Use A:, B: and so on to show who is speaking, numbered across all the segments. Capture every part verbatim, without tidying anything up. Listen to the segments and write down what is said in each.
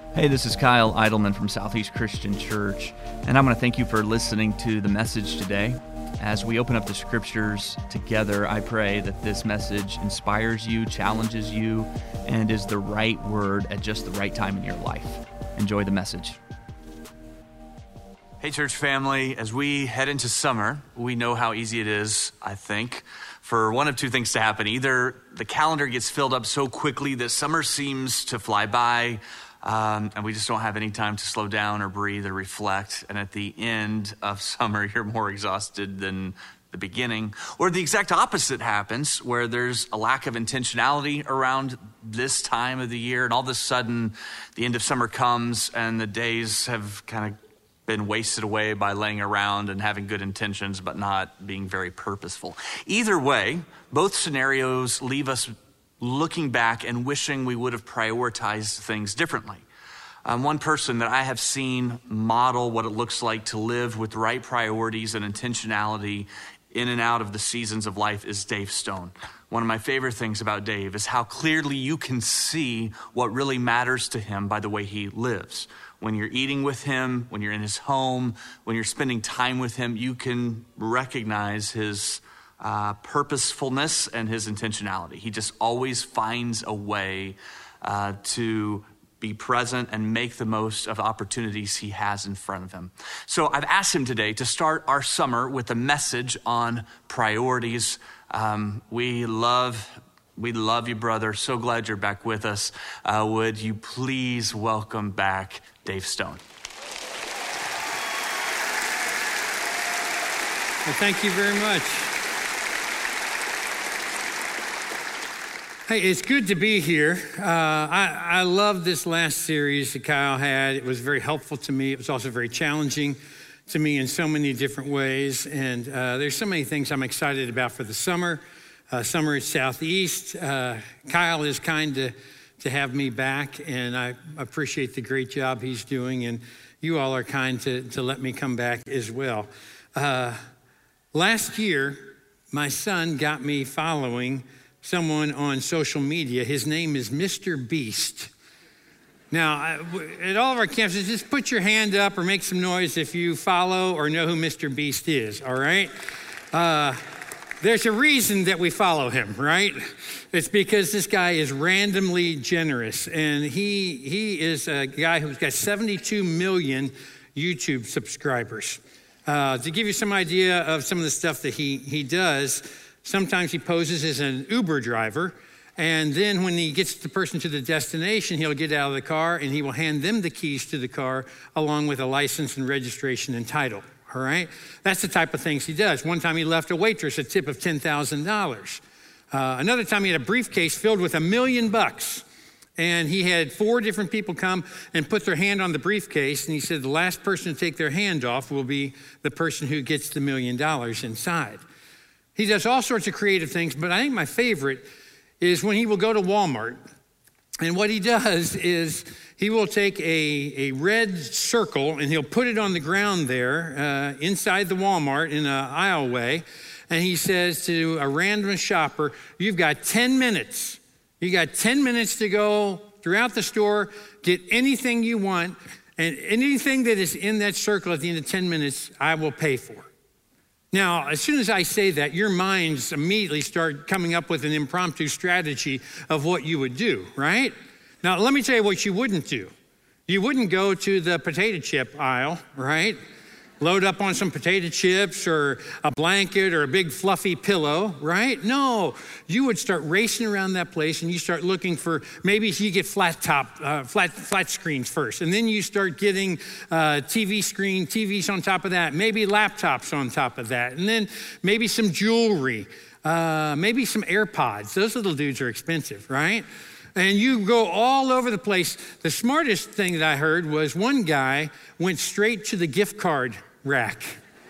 A: Hey, this is Kyle Eidelman from Southeast Christian Church, and I want to thank you for listening to the message today. As we open up the scriptures together, I pray that this message inspires you, challenges you, and is the right word at just the right time in your life. Enjoy the message.
B: Hey, church family, as we head into summer, we know how easy it is, I think, for one of two things to happen. Either the calendar gets filled up so quickly that summer seems to fly by, Um, and we just don't have any time to slow down or breathe or reflect. And at the end of summer, you're more exhausted than the beginning. Or the exact opposite happens, where there's a lack of intentionality around this time of the year. And all of a sudden, the end of summer comes and the days have kind of been wasted away by laying around and having good intentions, but not being very purposeful. Either way, both scenarios leave us looking back and wishing we would have prioritized things differently. Um, one person that I have seen model what it looks like to live with right priorities and intentionality in and out of the seasons of life is Dave Stone. One of my favorite things about Dave is how clearly you can see what really matters to him by the way he lives. When you're eating with him, when you're in his home, when you're spending time with him, you can recognize his Uh, purposefulness and his intentionality. He just always finds a way uh, to be present and make the most of the opportunities he has in front of him. So I've asked him today to start our summer with a message on priorities. Um, we love we love you, brother. So glad you're back with us. Uh, would you please welcome back Dave Stone?
C: Well, thank you very much. Hey, it's good to be here. Uh, I, I love this last series that Kyle had. It was very helpful to me. It was also very challenging to me in so many different ways. And uh, there's so many things I'm excited about for the summer. Uh, summer at Southeast. Uh, Kyle is kind to, to have me back, and I appreciate the great job he's doing. And you all are kind to, to let me come back as well. Uh, last year, my son got me following someone on social media. His name is Mister Beast. Now, at all of our campuses, just put your hand up or make some noise if you follow or know who Mister Beast is, all right? Uh, there's a reason that we follow him, right? It's because this guy is randomly generous, and he he is a guy who's got seventy-two million YouTube subscribers. Uh, to give you some idea of some of the stuff that he he does, sometimes he poses as an Uber driver, and then when he gets the person to the destination, he'll get out of the car and he will hand them the keys to the car along with a license and registration and title, all right? That's the type of things he does. One time he left a waitress a tip of ten thousand dollars. Uh, another time he had a briefcase filled with a million bucks, and he had four different people come and put their hand on the briefcase, and he said the last person to take their hand off will be the person who gets the million dollars inside. He does all sorts of creative things, but I think my favorite is when he will go to Walmart. And what he does is he will take a, a red circle and he'll put it on the ground there uh, inside the Walmart in an aisleway. And he says to a random shopper, you've got ten minutes. You got ten minutes to go throughout the store, get anything you want, and anything that is in that circle at the end of ten minutes, I will pay for. Now, as soon as I say that, your minds immediately start coming up with an impromptu strategy of what you would do, right? Now, let me tell you what you wouldn't do. You wouldn't go to the potato chip aisle, right? Load up on some potato chips or a blanket or a big fluffy pillow, right? No, you would start racing around that place and you start looking for, maybe you get flat top, uh, flat flat screens first, and then you start getting uh, T V screen, T Vs on top of that, maybe laptops on top of that, and then maybe some jewelry, uh, maybe some AirPods. Those little dudes are expensive, right? And you go all over the place. The smartest thing that I heard was one guy went straight to the gift card rack.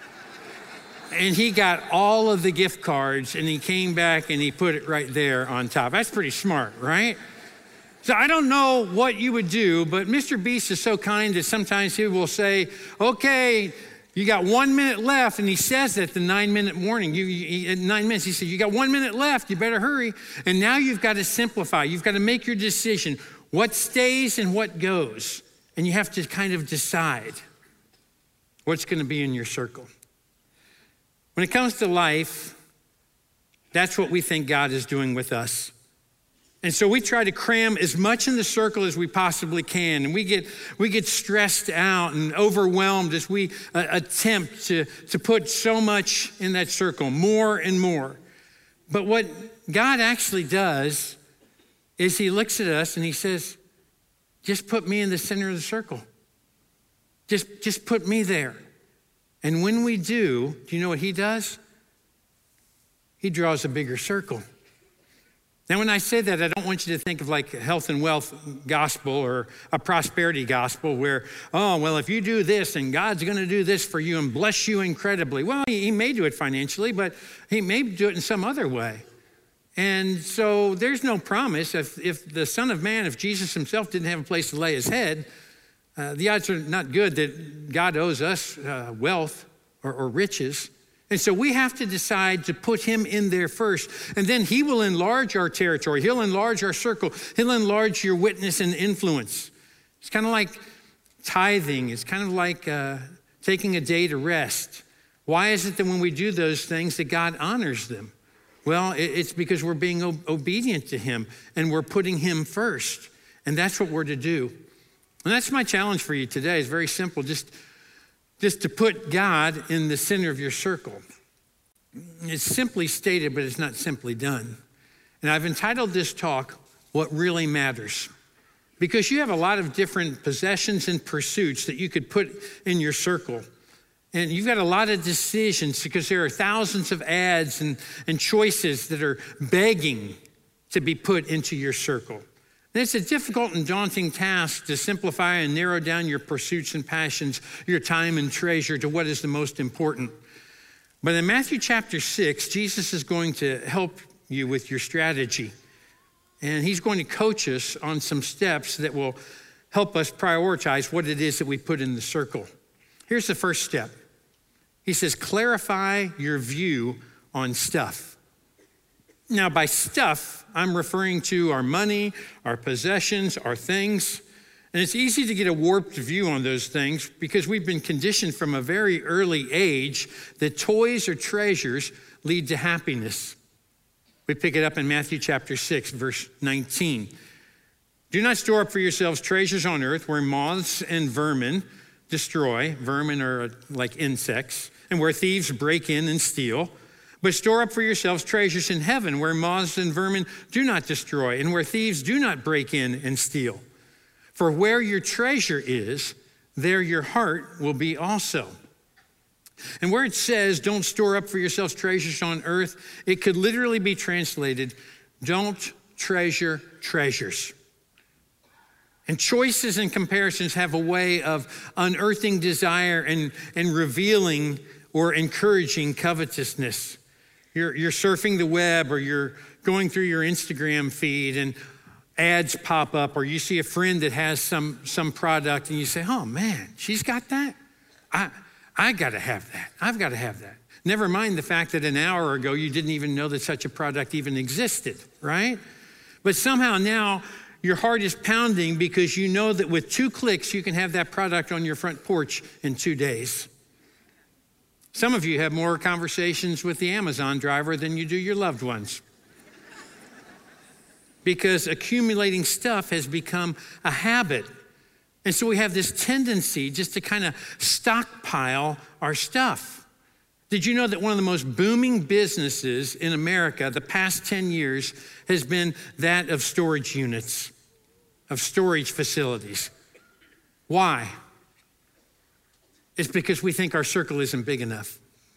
C: And he got all of the gift cards and he came back and he put it right there on top. That's pretty smart, right? So I don't know what you would do, but Mister Beast is so kind that sometimes he will say, okay, you got one minute left. And he says that the nine minute warning, you, you, at nine minutes, he said, you got one minute left, you better hurry. And now you've got to simplify. You've got to make your decision. What stays and what goes? and you have to kind of decide what's going to be in your circle. When it comes to life, that's what we think God is doing with us. And so we try to cram as much in the circle as we possibly can. And we get we get stressed out and overwhelmed as we uh, attempt to, to put so much in that circle, more and more. But what God actually does is he looks at us and he says, just put me in the center of the circle. Just, just put me there. And when we do, do you know what he does? He draws a bigger circle. Now, when I say that, I don't want you to think of like a health and wealth gospel or a prosperity gospel where, oh, well, if you do this, then God's going to do this for you and bless you incredibly. Well, he may do it financially, but he may do it in some other way. And so there's no promise. If, if the Son of Man, if Jesus himself didn't have a place to lay his head, uh, the odds are not good that God owes us uh, wealth or, or riches. And so we have to decide to put him in there first. And then he will enlarge our territory. He'll enlarge our circle. He'll enlarge your witness and influence. It's kind of like tithing. It's kind of like uh, taking a day to rest. Why is it that when we do those things that God honors them? Well, it's because we're being obedient to him and we're putting him first. And that's what we're to do. And that's my challenge for you today. It's very simple. Just Just to put God in the center of your circle. It's simply stated, but it's not simply done. And I've entitled this talk, What Really Matters. Because you have a lot of different possessions and pursuits that you could put in your circle. And you've got a lot of decisions because there are thousands of ads and, and choices that are begging to be put into your circle. And it's a difficult and daunting task to simplify and narrow down your pursuits and passions, your time and treasure to what is the most important. But in Matthew chapter six, Jesus is going to help you with your strategy. And he's going to coach us on some steps that will help us prioritize what it is that we put in the circle. Here's the first step. He says, clarify your view on stuff. Now, by stuff, I'm referring to our money, our possessions, our things. And it's easy to get a warped view on those things because we've been conditioned from a very early age that toys or treasures lead to happiness. We pick it up in Matthew chapter six, verse nineteen. Do not store up for yourselves treasures on earth where moths and vermin destroy. Vermin are like insects. And where thieves break in and steal. But store up for yourselves treasures in heaven where moths and vermin do not destroy and where thieves do not break in and steal. For where your treasure is, there your heart will be also. And where it says, don't store up for yourselves treasures on earth, it could literally be translated, don't treasure treasures. And choices and comparisons have a way of unearthing desire and, and revealing or encouraging covetousness. You're, you're surfing the web or you're going through your Instagram feed and ads pop up or you see a friend that has some, some product and you say, oh man, she's got that? I, I gotta have that. I've gotta have that. Never mind the fact that an hour ago you didn't even know that such a product even existed, right? But somehow now your heart is pounding because you know that with two clicks you can have that product on your front porch in two days. Some of you have more conversations with the Amazon driver than you do your loved ones. Because accumulating stuff has become a habit. And so we have this tendency just to kind of stockpile our stuff. Did you know that one of the most booming businesses in America the past ten years has been that of storage units, of storage facilities? Why? It's because we think our circle isn't big enough.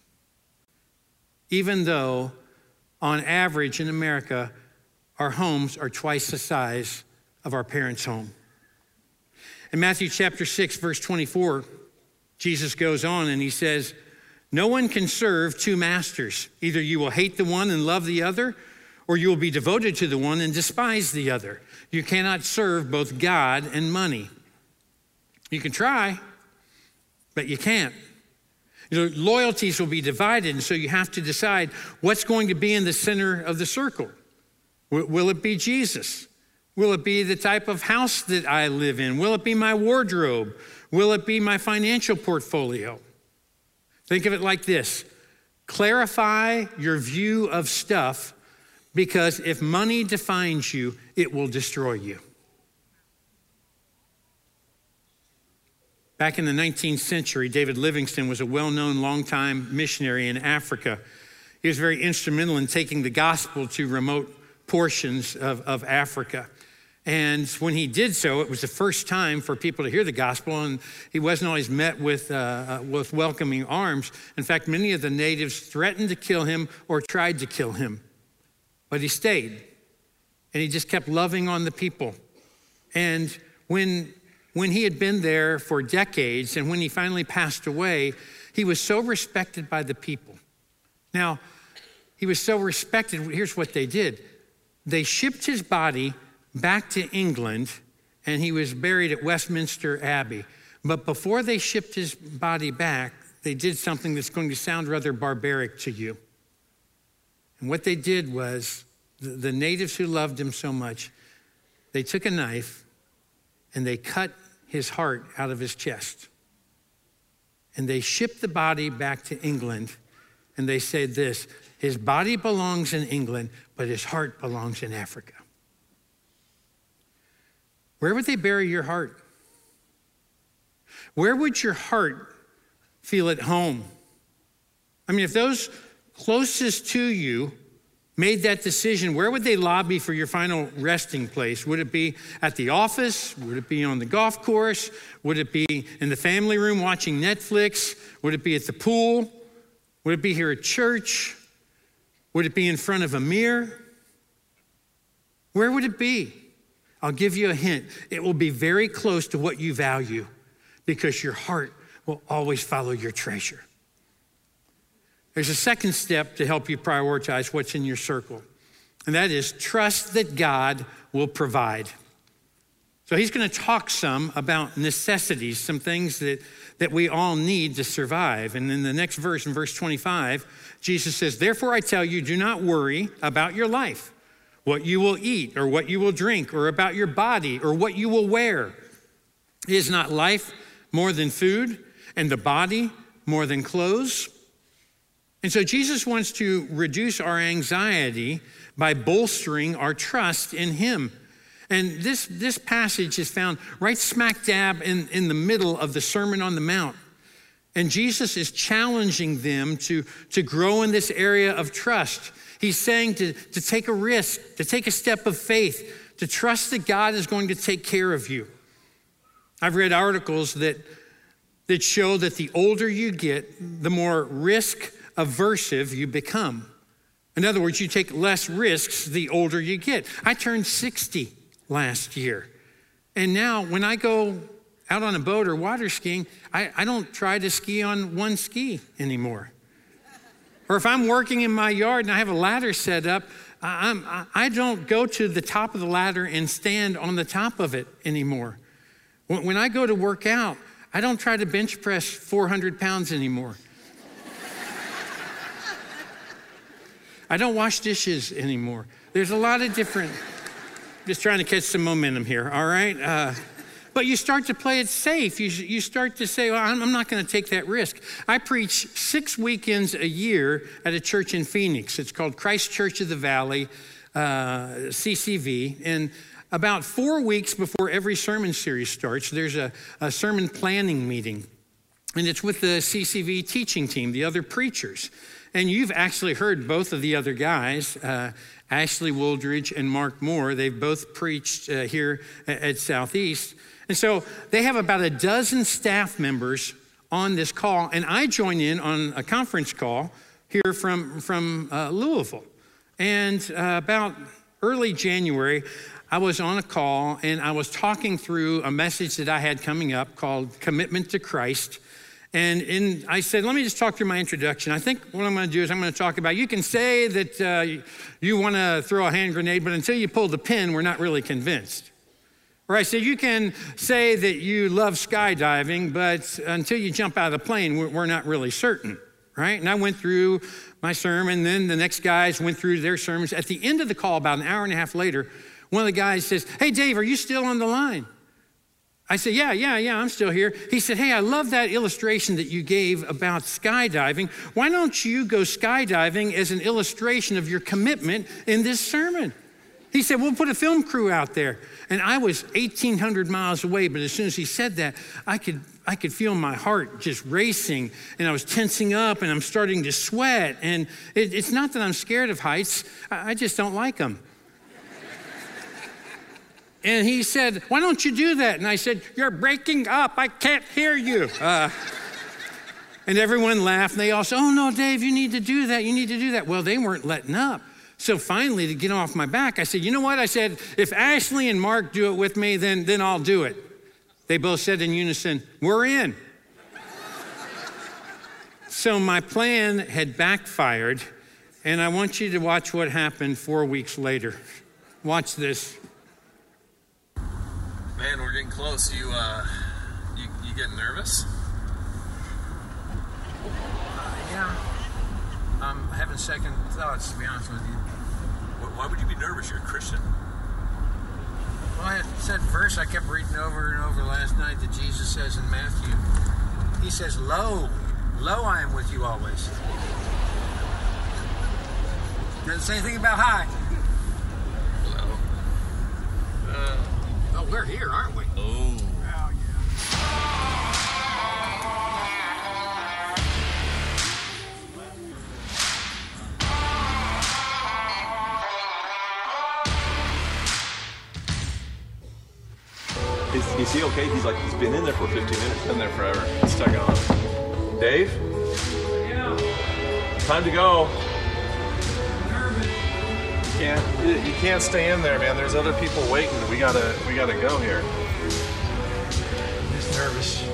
C: Even though, on average in America, our homes are twice the size of our parents' home. In Matthew chapter six, verse twenty-four, Jesus goes on and he says, no one can serve two masters. Either you will hate the one and love the other, or you will be devoted to the one and despise the other. You cannot serve both God and money. You can try, but you can't. You know, loyalties will be divided, and so you have to decide what's going to be in the center of the circle. W- will it be Jesus? Will it be the type of house that I live in? Will it be my wardrobe? Will it be my financial portfolio? Think of it like this. Clarify your view of stuff, because if money defines you, it will destroy you. Back in the nineteenth century, David Livingstone was a well-known longtime missionary in Africa. He was very instrumental in taking the gospel to remote portions of, of Africa. And when he did so, it was the first time for people to hear the gospel, and he wasn't always met with, uh, with welcoming arms. In fact, many of the natives threatened to kill him or tried to kill him. But he stayed, and he just kept loving on the people. And when, when he had been there for decades, and when he finally passed away, he was so respected by the people. Now, he was so respected, here's what they did. They shipped his body back to England, and he was buried at Westminster Abbey. But before they shipped his body back, they did something that's going to sound rather barbaric to you. And what they did was, the, the natives who loved him so much, they took a knife and they cut his heart out of his chest. And they shipped the body back to England, and they said this: his body belongs in England, but his heart belongs in Africa. Where would they bury your heart? Where would your heart feel at home? I mean, if those closest to you made that decision, where would they lobby for your final resting place? Would it be at the office? Would it be on the golf course? Would it be in the family room watching Netflix? Would it be at the pool? Would it be here at church? Would it be in front of a mirror? Where would it be? I'll give you a hint. It will be very close to what you value, because your heart will always follow your treasure. There's a second step to help you prioritize what's in your circle, and that is trust that God will provide. So he's going to talk some about necessities, some things that, that we all need to survive. And in the next verse, in verse twenty-five, Jesus says, therefore I tell you, do not worry about your life, what you will eat or what you will drink, or about your body or what you will wear. Is not life more than food, and the body more than clothes? And so Jesus wants to reduce our anxiety by bolstering our trust in him. And this, this passage is found right smack dab in, in the middle of the Sermon on the Mount. And Jesus is challenging them to, to grow in this area of trust. He's saying to, to take a risk, to take a step of faith, to trust that God is going to take care of you. I've read articles that, that show that the older you get, the more risk aversive you become. In other words, you take less risks the older you get. I turned sixty last year. And now when I go out on a boat or water skiing, I, I don't try to ski on one ski anymore. Or if I'm working in my yard and I have a ladder set up, I'm, I don't go to the top of the ladder and stand on the top of it anymore. When I go to work out, I don't try to bench press four hundred pounds anymore. I don't wash dishes anymore. There's a lot of different, just trying to catch some momentum here, all right? Uh, But you start to play it safe. You, you start to say, well, I'm, I'm not going to take that risk. I preach six weekends a year at a church in Phoenix. It's called Christ Church of the Valley, uh, C C V. And about four weeks before every sermon series starts, there's a, a sermon planning meeting. And it's with the C C V teaching team, the other preachers. And you've actually heard both of the other guys, uh, Ashley Wooldridge and Mark Moore. They've both preached uh, here at, at Southeast. And so they have about a dozen staff members on this call, and I join in on a conference call here from, from uh, Louisville. And uh, about early January, I was on a call, and I was talking through a message that I had coming up called Commitment to Christ. And in, I said, let me just talk through my introduction. I think what I'm going to do is I'm going to talk about, you can say that uh, you, you want to throw a hand grenade, but until you pull the pin, we're not really convinced. Right, so you can say that you love skydiving, but until you jump out of the plane, we're, we're not really certain, right? And I went through my sermon, then the next guys went through their sermons. At the end of the call, about an hour and a half later, One of the guys says, hey, Dave, are you still on the line? I said, yeah, yeah, yeah, I'm still here. He said, hey, I love that illustration that you gave about skydiving. Why don't you go skydiving as an illustration of your commitment in this sermon? He said, we'll put a film crew out there. And I was eighteen hundred miles away, but as soon as he said that, I could I could feel my heart just racing, and I was tensing up, and I'm starting to sweat. And it, it's not that I'm scared of heights. I, I just don't like them. And he said, why don't you do that? And I said, you're breaking up. I can't hear you. Uh, and everyone laughed, and they all said, oh, no, Dave, you need to do that. You need to do that. Well, they weren't letting up. So finally, to get off my back, I said, you know what? I said, if Ashley and Mark do it with me, then, then I'll do it. They both said in unison, we're in. So my plan had backfired, and I want you to watch what happened four weeks later. Watch this.
D: Man, we're getting close. You, uh, you, you getting nervous?
C: Uh, yeah. I'm having second thoughts, to be honest with you.
D: Why would you be nervous? You're a Christian.
C: Well, I said verse I kept reading over and over last night that Jesus says in Matthew. He says, lo, lo, I am with you always. Doesn't say anything about high.
D: Hello. Uh,
C: oh, we're here, aren't we?
D: Oh.
C: Oh, yeah.
E: Is, is he okay? He's like, he's been in there for fifteen minutes.
D: Been there forever. Stuck on.
E: Dave?
C: Yeah.
E: Time to go.
D: You can't, you, you can't stay in there, man. There's other people waiting. We gotta, we gotta go here.
C: Just nervous.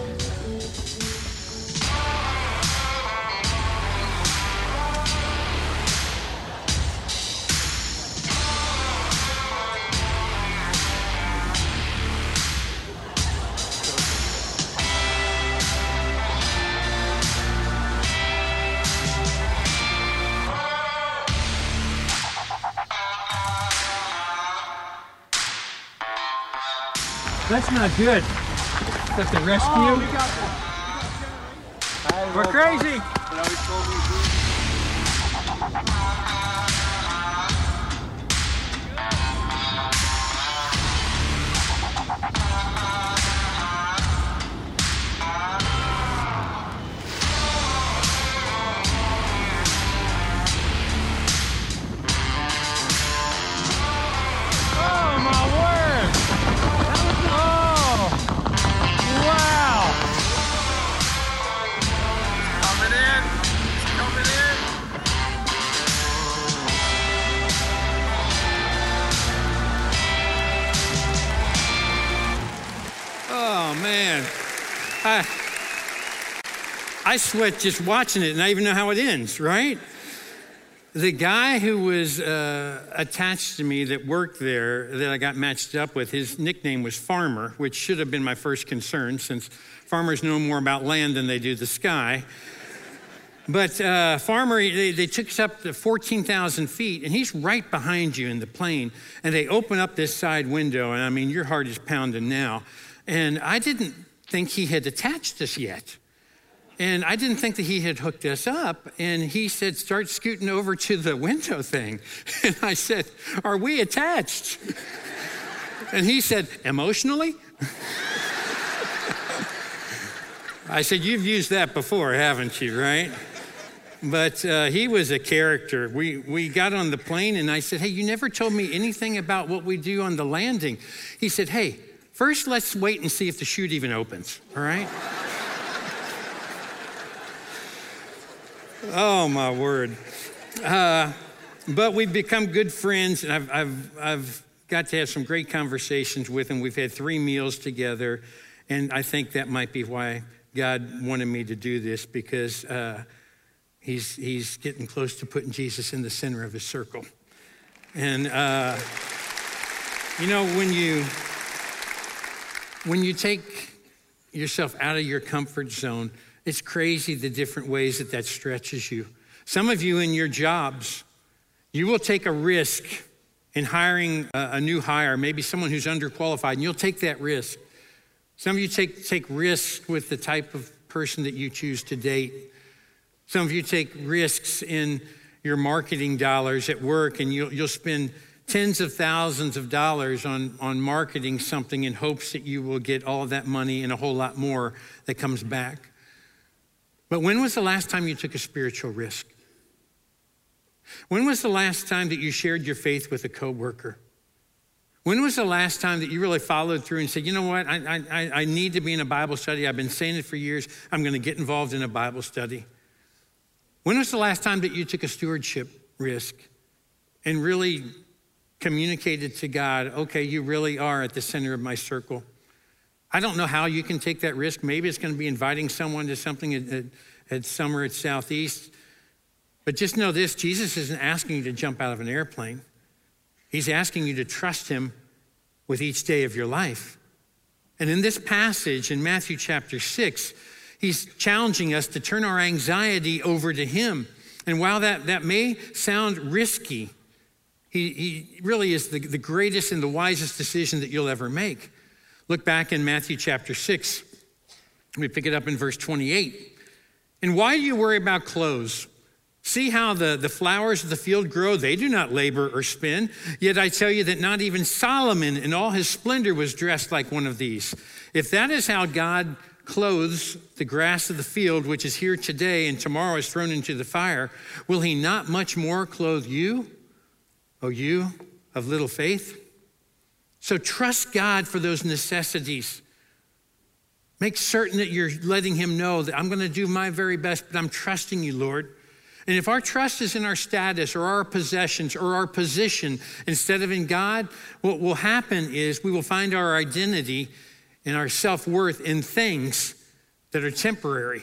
C: That's not good. That's the rescue. Oh, we got We're crazy. Oh, my word. Oh, wow.
D: Coming in. It's coming in.
C: Oh, man. I, I sweat just watching it, and I even know how it ends, right? The guy who was uh, attached to me that worked there, that I got matched up with, his nickname was Farmer, which should have been my first concern, since farmers know more about land than they do the sky. But uh, Farmer, they, they took us up to fourteen thousand feet, and he's right behind you in the plane. And they open up this side window, and I mean, your heart is pounding now. And I didn't think he had attached us yet. And I didn't think that he had hooked us up. And he said, start scooting over to the window thing. And I said, are we attached? And he said, emotionally? I said, you've used that before, haven't you, right? But uh, he was a character. We, we got on the plane, and I said, hey, you never told me anything about what we do on the landing. He said, hey, first let's wait and see if the chute even opens, all right? Oh, my word. Uh, but we've become good friends, and I've, I've, I've got to have some great conversations with him. We've had three meals together, and I think that might be why God wanted me to do this, because uh, he's, he's getting close to putting Jesus in the center of his circle. And, uh, you know, when you, when you take yourself out of your comfort zone, it's crazy the different ways that that stretches you. Some of you in your jobs, you will take a risk in hiring a, a new hire, maybe someone who's underqualified, and you'll take that risk. Some of you take, take risks with the type of person that you choose to date. Some of you take risks in your marketing dollars at work, and you'll, you'll spend tens of thousands of dollars on, on marketing something in hopes that you will get all of that money and a whole lot more that comes back. But when was the last time you took a spiritual risk? When was the last time that you shared your faith with a coworker? When was the last time that you really followed through and said, you know what, I, I, I need to be in a Bible study. I've been saying it for years. I'm going to get involved in a Bible study. When was the last time that you took a stewardship risk and really communicated to God, okay, you really are at the center of my circle? I don't know how you can take that risk. Maybe it's going to be inviting someone to something at, at, at Summer at Southeast. But just know this, Jesus isn't asking you to jump out of an airplane. He's asking you to trust him with each day of your life. And in this passage in Matthew chapter six, he's challenging us to turn our anxiety over to him. And while that, that may sound risky, he, he really is the, the greatest and the wisest decision that you'll ever make. Look back in Matthew chapter six. We pick it up in verse twenty-eight. And why do you worry about clothes? See how the, the flowers of the field grow? They do not labor or spin. Yet I tell you that not even Solomon in all his splendor was dressed like one of these. If that is how God clothes the grass of the field, which is here today and tomorrow is thrown into the fire, will he not much more clothe you, O you of little faith? So trust God for those necessities. Make certain that you're letting him know that I'm going to do my very best, but I'm trusting you, Lord. And if our trust is in our status or our possessions or our position instead of in God, what will happen is we will find our identity and our self-worth in things that are temporary.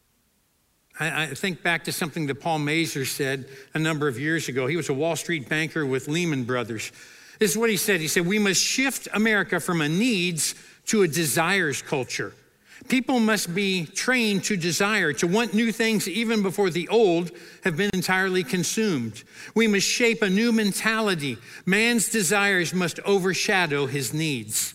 C: I, I think back to something that Paul Mazur said a number of years ago. He was a Wall Street banker with Lehman Brothers. This is what he said. He said, we must shift America from a needs to a desires culture. People must be trained to desire, to want new things even before the old have been entirely consumed. We must shape a new mentality. Man's desires must overshadow his needs.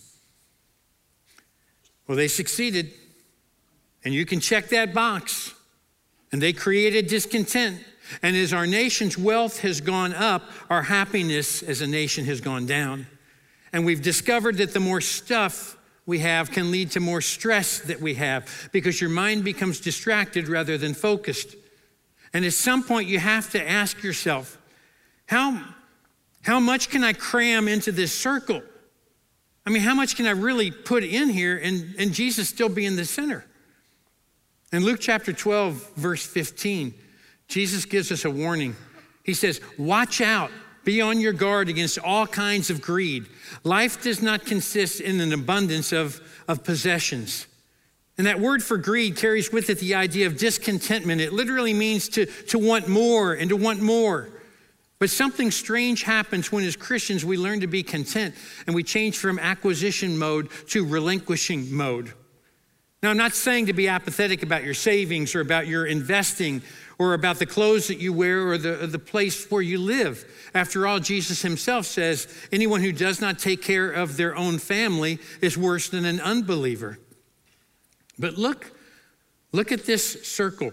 C: Well, they succeeded, and you can check that box. And they created discontent. And as our nation's wealth has gone up, our happiness as a nation has gone down. And we've discovered that the more stuff we have can lead to more stress that we have because your mind becomes distracted rather than focused. And at some point you have to ask yourself, how, how much can I cram into this circle? I mean, how much can I really put in here and, and Jesus still be in the center? In Luke chapter twelve, verse fifteen, Jesus gives us a warning. He says, watch out. Be on your guard against all kinds of greed. Life does not consist in an abundance of, of possessions. And that word for greed carries with it the idea of discontentment. It literally means to, to want more and to want more. But something strange happens when as Christians we learn to be content and we change from acquisition mode to relinquishing mode. Now, I'm not saying to be apathetic about your savings or about your investing or about the clothes that you wear or the, or the place where you live. After all, Jesus himself says, anyone who does not take care of their own family is worse than an unbeliever. But look, look at this circle.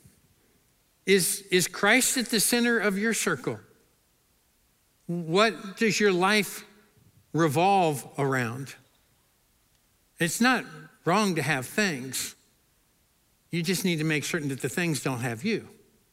C: Is, is Christ at the center of your circle? What does your life revolve around? It's not wrong to have things. You just need to make certain that the things don't have you.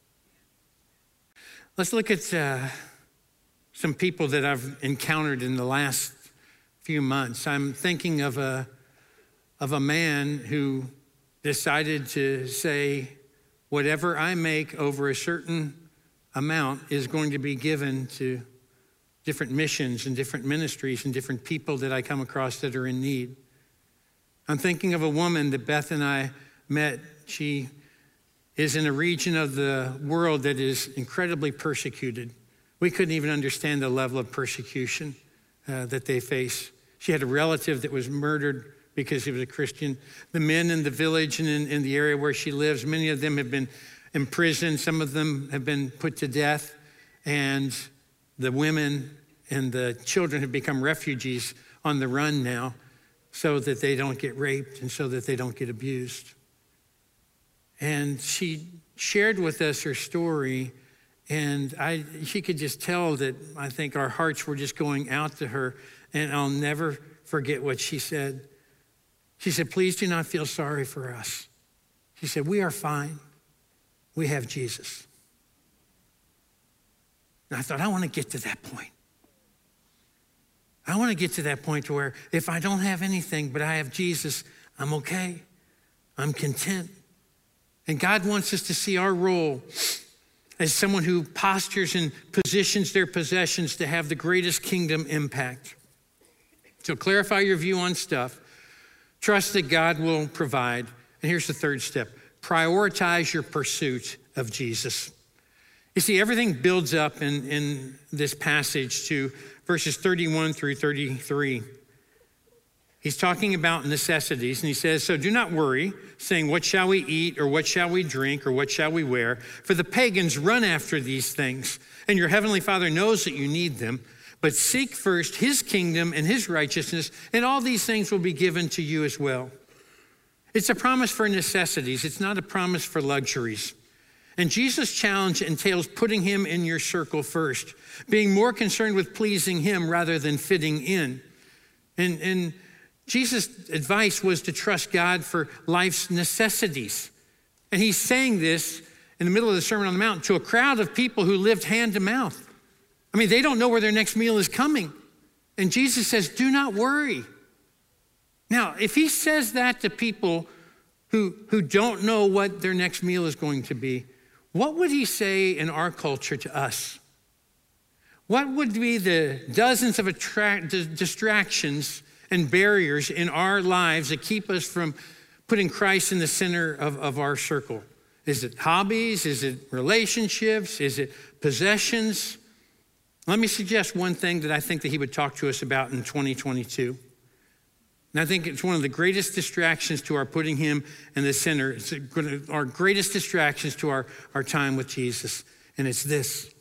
C: Let's look at uh, some people that I've encountered in the last few months. I'm thinking of a, of a man who decided to say, whatever I make over a certain amount is going to be given to different missions and different ministries and different people that I come across that are in need. I'm thinking of a woman that Beth and I met. She is in a region of the world that is incredibly persecuted. We couldn't even understand the level of persecution uh, that they face. She had a relative that was murdered because he was a Christian. The men in the village and in, in the area where she lives, many of them have been imprisoned. Some of them have been put to death. And the women and the children have become refugees on the run now so that they don't get raped and so that they don't get abused. And she shared with us her story, and I, she could just tell that I think our hearts were just going out to her, and I'll never forget what she said. She said, please do not feel sorry for us. She said, we are fine. We have Jesus. And I thought, I want to get to that point. I want to get to that point to where if I don't have anything, but I have Jesus, I'm okay. I'm content. And God wants us to see our role as someone who postures and positions their possessions to have the greatest kingdom impact. So clarify your view on stuff. Trust that God will provide. And here's the third step. Prioritize your pursuit of Jesus. You see, everything builds up in, in this passage to verses thirty-one through thirty-three. He's talking about necessities, and he says, so do not worry, saying, what shall we eat, or what shall we drink, or what shall we wear? For the pagans run after these things, and your heavenly Father knows that you need them. But seek first his kingdom and his righteousness, and all these things will be given to you as well. It's a promise for necessities. It's not a promise for luxuries. And Jesus' challenge entails putting him in your circle first, being more concerned with pleasing him rather than fitting in. And, and Jesus' advice was to trust God for life's necessities. And he's saying this in the middle of the Sermon on the Mount to a crowd of people who lived hand to mouth. I mean, they don't know where their next meal is coming. And Jesus says, do not worry. Now, if he says that to people who, who don't know what their next meal is going to be, what would he say in our culture to us? What would be the dozens of attract, distractions and barriers in our lives that keep us from putting Christ in the center of, of our circle? Is it hobbies? Is it relationships? Is it possessions? Let me suggest one thing that I think that he would talk to us about in twenty twenty-two. And I think it's one of the greatest distractions to our putting him in the center. It's our greatest distractions to our, our time with Jesus. And it's this.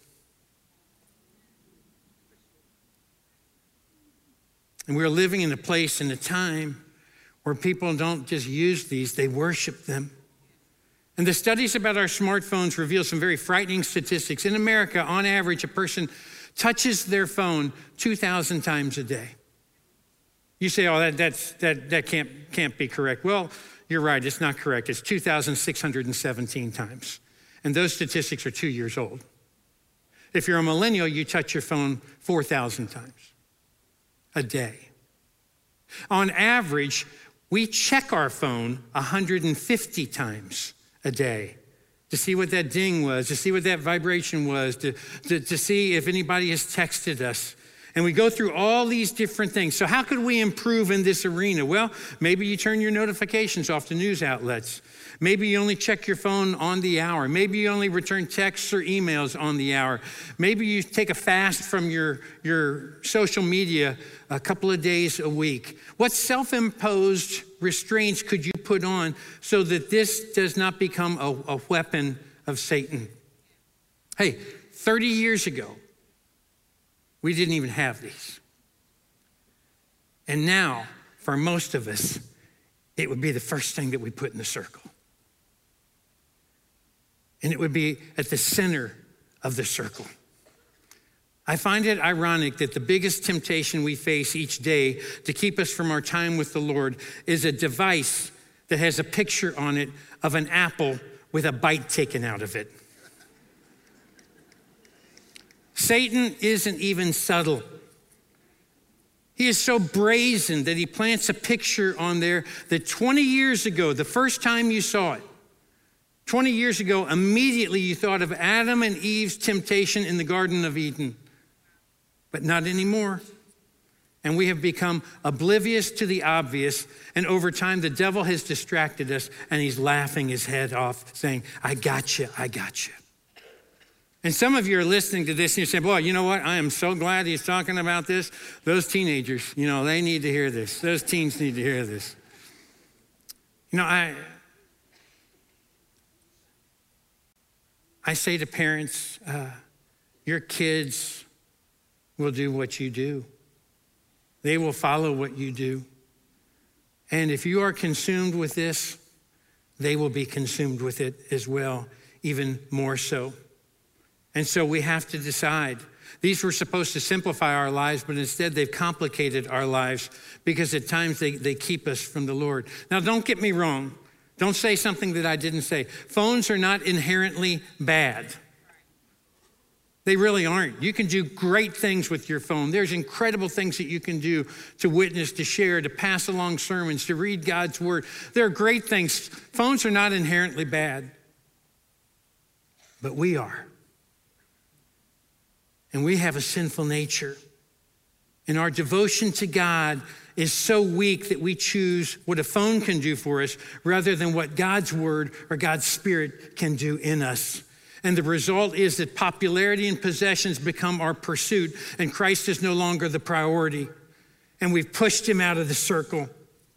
C: And we're living in a place and a time where people don't just use these, they worship them. And the studies about our smartphones reveal some very frightening statistics. In America, on average, a person touches their phone two thousand times a day. You say, oh, that, that's, that, that can't, can't be correct. Well, you're right, it's not correct. It's two thousand six hundred seventeen times. And those statistics are two years old. If you're a millennial, you touch your phone four thousand times a day. On average, we check our phone one hundred fifty times a day to see what that ding was, to see what that vibration was, to, to, to see if anybody has texted us. And we go through all these different things. So how could we improve in this arena? Well, maybe you turn your notifications off to news outlets. Maybe you only check your phone on the hour. Maybe you only return texts or emails on the hour. Maybe you take a fast from your, your social media a couple of days a week. What self-imposed restraints could you put on so that this does not become a, a weapon of Satan? Hey, thirty years ago, we didn't even have these. And now, for most of us, it would be the first thing that we put in the circle. And it would be at the center of the circle. I find it ironic that the biggest temptation we face each day to keep us from our time with the Lord is a device that has a picture on it of an apple with a bite taken out of it. Satan isn't even subtle. He is so brazen that he plants a picture on there that twenty years ago, the first time you saw it, twenty years ago, immediately you thought of Adam and Eve's temptation in the Garden of Eden. But not anymore. And we have become oblivious to the obvious. And over time, the devil has distracted us, and he's laughing his head off, saying, I got you, I got you. And some of you are listening to this and you're saying, boy, you know what? I am so glad he's talking about this. Those teenagers, you know, they need to hear this. Those teens need to hear this. You know, I, I say to parents, uh, your kids will do what you do. They will follow what you do. And if you are consumed with this, they will be consumed with it as well, even more so. And so we have to decide. These were supposed to simplify our lives, but instead they've complicated our lives because at times they, they keep us from the Lord. Now, don't get me wrong. Don't say something that I didn't say. Phones are not inherently bad. They really aren't. You can do great things with your phone. There's incredible things that you can do to witness, to share, to pass along sermons, to read God's word. There are great things. Phones are not inherently bad, but we are. And we have a sinful nature. And our devotion to God is so weak that we choose what a phone can do for us rather than what God's word or God's spirit can do in us. And the result is that popularity and possessions become our pursuit, and Christ is no longer the priority. And we've pushed him out of the circle.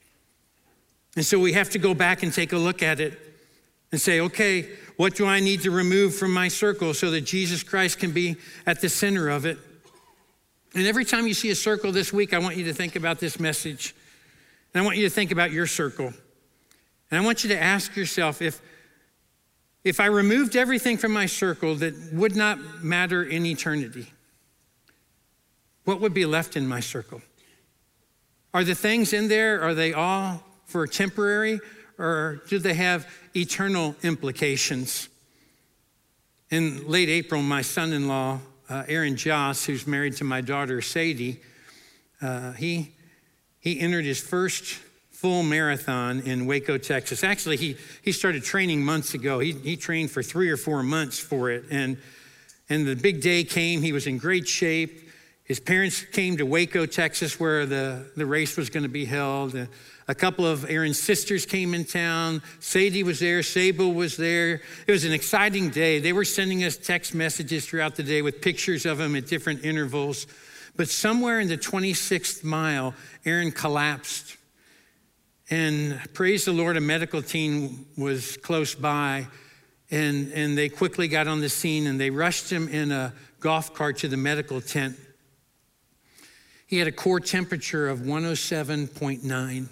C: And so we have to go back and take a look at it and say, okay, what do I need to remove from my circle so that Jesus Christ can be at the center of it? And every time you see a circle this week, I want you to think about this message. And I want you to think about your circle. And I want you to ask yourself, if If I removed everything from my circle that would not matter in eternity, what would be left in my circle? Are the things in there, are they all for temporary, or do they have eternal implications? In late April, my son-in-law, uh, Aaron Joss, who's married to my daughter, Sadie, uh, he, he entered his first full marathon in Waco, Texas. Actually, he he started training months ago. He he trained for three or four months for it. And, and the big day came. He was in great shape. His parents came to Waco, Texas, where the, the race was going to be held. A, a couple of Aaron's sisters came in town. Sadie was there. Sable was there. It was an exciting day. They were sending us text messages throughout the day with pictures of him at different intervals. But somewhere in the twenty-sixth mile, Aaron collapsed. And praise the Lord, a medical team was close by, and, and they quickly got on the scene, and they rushed him in a golf cart to the medical tent. He had a core temperature of one oh seven point nine,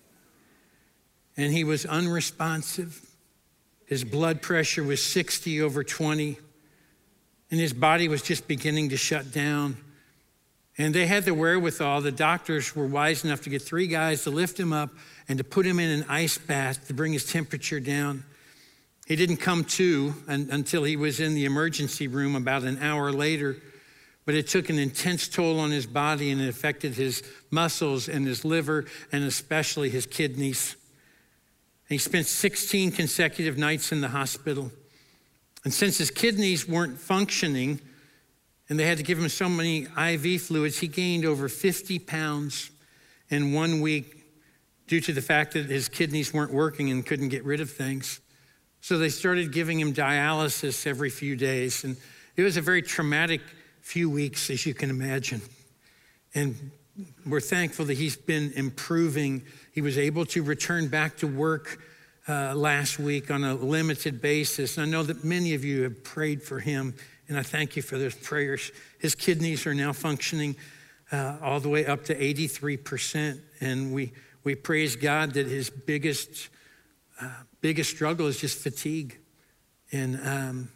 C: and he was unresponsive. His blood pressure was sixty over twenty, and his body was just beginning to shut down. And they had the wherewithal. The doctors were wise enough to get three guys to lift him up and to put him in an ice bath to bring his temperature down. He didn't come to un- until he was in the emergency room about an hour later, but it took an intense toll on his body, and it affected his muscles and his liver and especially his kidneys. And he spent sixteen consecutive nights in the hospital. And since his kidneys weren't functioning, and they had to give him so many I V fluids, he gained over fifty pounds in one week due to the fact that his kidneys weren't working and couldn't get rid of things. So they started giving him dialysis every few days. And it was a very traumatic few weeks, as you can imagine. And we're thankful that he's been improving. He was able to return back to work uh, last week on a limited basis. And I know that many of you have prayed for him, and I thank you for those prayers. His kidneys are now functioning uh, all the way up to eighty-three percent. And we, we praise God that his biggest, uh, biggest struggle is just fatigue. And um,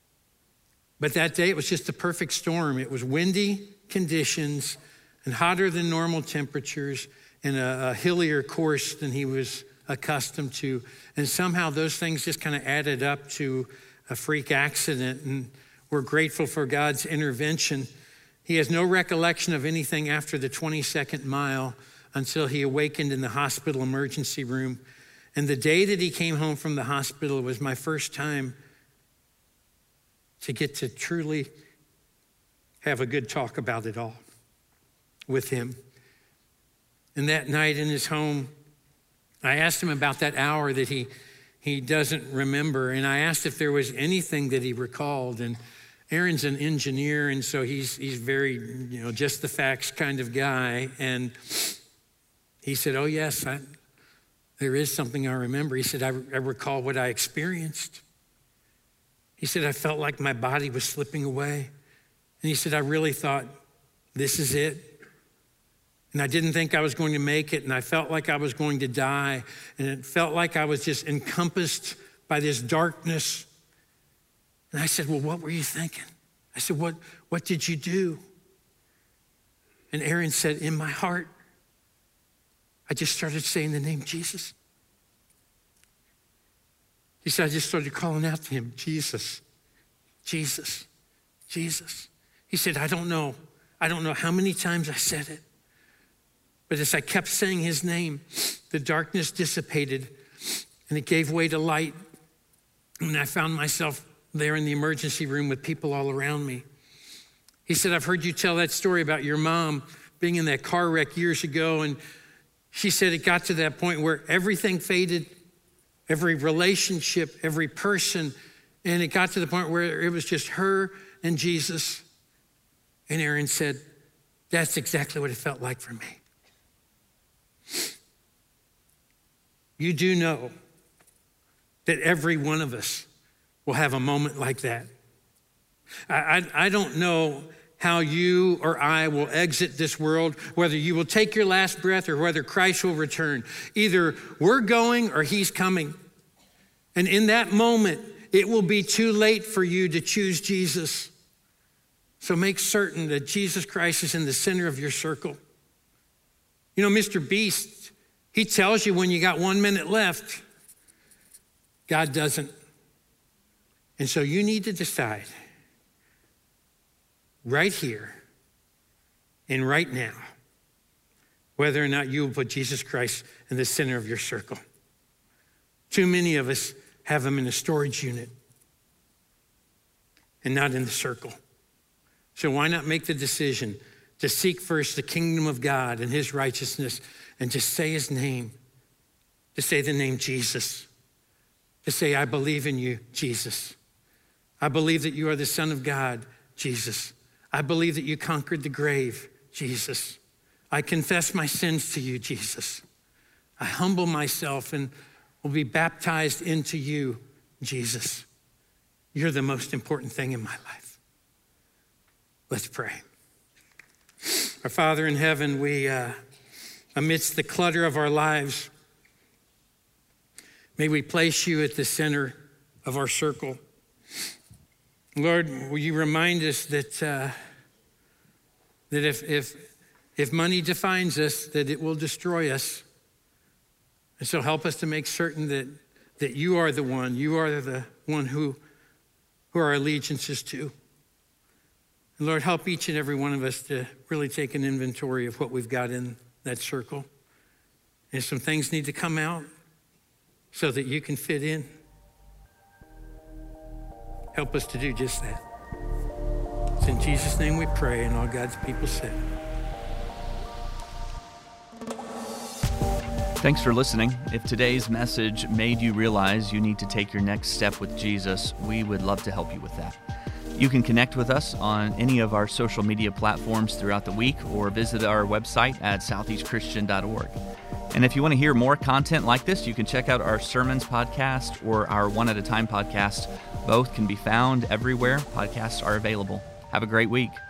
C: but that day, it was just a perfect storm. It was windy conditions and hotter than normal temperatures and a, a hillier course than he was accustomed to. And somehow those things just kind of added up to a freak accident. And we're grateful for God's intervention. He has no recollection of anything after the twenty-second mile until he awakened in the hospital emergency room. And the day that he came home from the hospital was my first time to get to truly have a good talk about it all with him. And that night in his home, I asked him about that hour that he he doesn't remember. And I asked if there was anything that he recalled. And Aaron's an engineer, and so he's he's very, you know, just the facts kind of guy. And he said, oh, yes, I, there is something I remember. He said, I, I recall what I experienced. He said, I felt like my body was slipping away. And he said, I really thought this is it. And I didn't think I was going to make it, and I felt like I was going to die, and it felt like I was just encompassed by this darkness. And I said, well, what were you thinking? I said, what, what did you do? And Aaron said, in my heart, I just started saying the name Jesus. He said, I just started calling out to him, Jesus, Jesus, Jesus. He said, I don't know. I don't know how many times I said it. But as I kept saying his name, the darkness dissipated and it gave way to light. And I found myself there in the emergency room with people all around me. He said, I've heard you tell that story about your mom being in that car wreck years ago. And she said it got to that point where everything faded, every relationship, every person. And it got to the point where it was just her and Jesus. And Aaron said, that's exactly what it felt like for me. You do know that every one of us will have a moment like that. I, I, I don't know how you or I will exit this world, whether you will take your last breath or whether Christ will return. Either we're going or he's coming. And in that moment, it will be too late for you to choose Jesus. So make certain that Jesus Christ is in the center of your circle. You know, Mister Beast, he tells you when you got one minute left. God doesn't. And so you need to decide right here and right now whether or not you will put Jesus Christ in the center of your circle. Too many of us have him in a storage unit and not in the circle. So why not make the decision to seek first the kingdom of God and his righteousness and to say his name, to say the name Jesus, to say, I believe in you, Jesus. I believe that you are the Son of God, Jesus. I believe that you conquered the grave, Jesus. I confess my sins to you, Jesus. I humble myself and will be baptized into you, Jesus. You're the most important thing in my life. Let's pray. Our Father in heaven, we, uh, amidst the clutter of our lives, may we place you at the center of our circle. Lord, will you remind us that uh, that if, if, if money defines us, that it will destroy us. And so help us to make certain that, that you are the one, you are the one who, who our allegiance is to. And Lord, help each and every one of us to really take an inventory of what we've got in that circle. And some things need to come out so that you can fit in. Help us to do just that. It's in Jesus' name we pray, and all God's people said.
A: Thanks for listening. If today's message made you realize you need to take your next step with Jesus, we would love to help you with that. You can connect with us on any of our social media platforms throughout the week or visit our website at southeast christian dot org. And if you want to hear more content like this, you can check out our Sermons podcast or our One at a Time podcast. Both can be found everywhere podcasts are available. Have a great week.